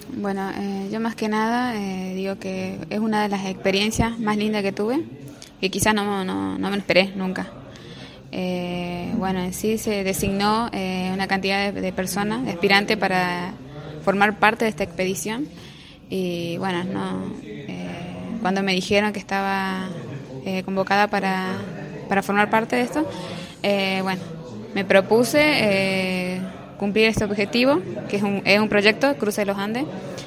Bueno, yo más que nada digo que es una de las experiencias más lindas que tuve, que quizás no me lo esperé nunca. Bueno, en sí se designó una cantidad de personas, de aspirantes, para formar parte de esta expedición. Y bueno, cuando me dijeron que estaba convocada para formar parte de esto, bueno, me propuse cumplir este objetivo, que es un proyecto, Cruce de los Andes.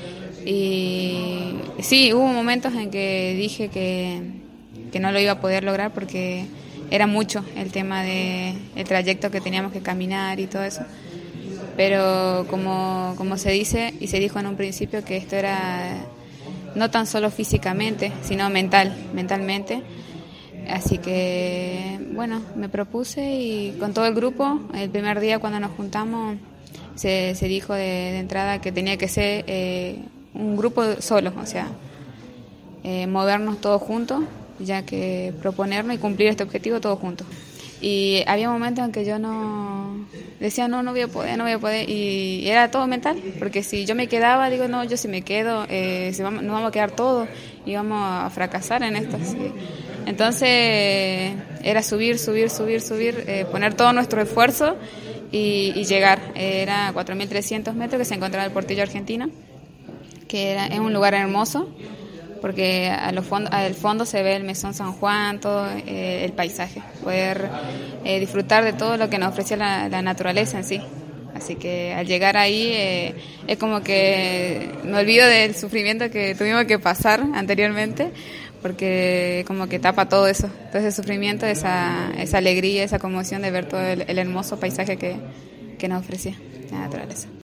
Y sí, hubo momentos en que dije que no lo iba a poder lograr porque era mucho el tema del trayecto que teníamos que caminar y todo eso. Pero como se dice y se dijo en un principio, que esto era no tan solo físicamente, sino mentalmente. Así que, bueno, me propuse y con todo el grupo, el primer día cuando nos juntamos, se dijo de entrada que tenía que ser un grupo solo, o sea, movernos todos juntos, ya que proponernos y cumplir este objetivo todos juntos. Y había momentos en que yo decía no voy a poder, y era todo mental, porque si yo me quedaba, digo, no, yo si me quedo, nos vamos a quedar todos y vamos a fracasar en esto. ¿Sí? Entonces era subir, poner todo nuestro esfuerzo y llegar. Era 4.300 metros que se encontraba el Portillo Argentina, que es un lugar hermoso, porque al fondo se ve el Mesón San Juan, todo el paisaje, poder disfrutar de todo lo que nos ofrecía la naturaleza en sí. Así que al llegar ahí es como que me olvido del sufrimiento que tuvimos que pasar anteriormente, porque como que tapa todo eso, todo ese sufrimiento, esa alegría, esa conmoción de ver todo el hermoso paisaje que nos ofrecía la naturaleza.